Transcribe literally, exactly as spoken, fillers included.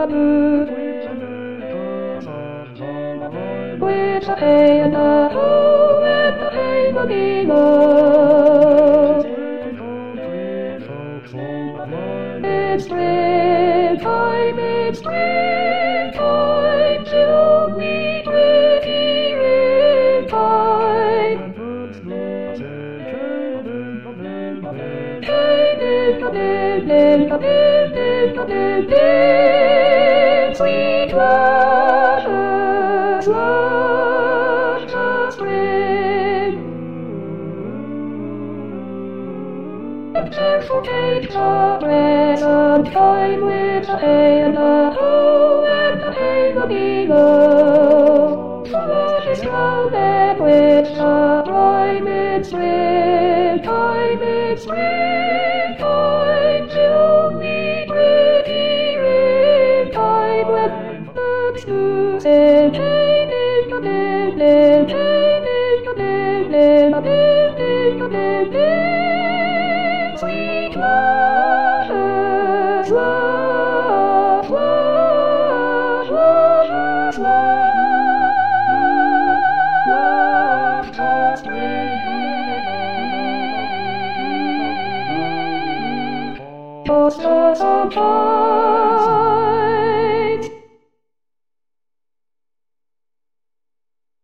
do. With a hey and a ho and a hey go. It's springtime, it's springtime, chilly, pretty time. Hey, little, little, little, little, sweet rushes, rush of spring. Careful takes a present time with a hey and a ho and a hey go. So lush is crowded with sunshine, it's springtime, it's springtime, chilly, pretty time when birds do sing. Hey, little, little, little, hey, little, little, little, little, little, little. Sweet rushes, rush, rush, rushes, rush, rush of spring. Just as a child